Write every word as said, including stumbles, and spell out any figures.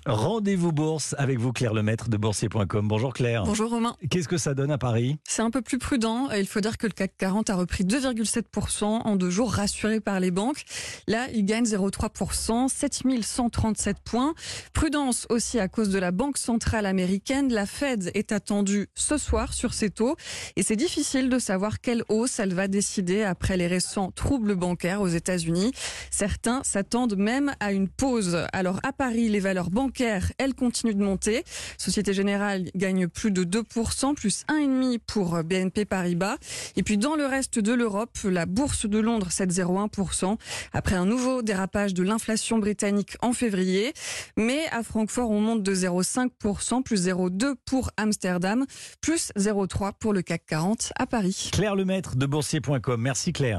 Rendez-vous bourse avec vous, Claire Lemaître de boursier point com. Bonjour Claire. Bonjour Romain. Qu'est-ce que ça donne à Paris? C'est un peu plus prudent. Il faut dire que le C A C quarante a repris deux virgule sept pour cent en deux jours, rassuré par les banques. Là, il gagne zéro virgule trois pour cent, sept mille cent trente-sept points. Prudence aussi à cause de la Banque centrale américaine. La Fed est attendue ce soir sur ses taux. Et c'est difficile de savoir quelle hausse elle va décider après les récents troubles bancaires aux États-Unis. Certains s'attendent même à une pause. Alors à Paris, les valeurs bancaires, elles continuent de monter. Société Générale gagne plus de deux pour cent, plus un virgule cinq pour pour B N P Paribas. Et puis dans le reste de l'Europe, la bourse de Londres cède zéro virgule un pour cent après un nouveau dérapage de l'inflation britannique en février. Mais à Francfort, on monte de zéro virgule cinq pour cent, plus zéro virgule deux pour Amsterdam, plus zéro virgule trois pour le C A C quarante à Paris. Claire Lemaître de boursier point com. Merci Claire.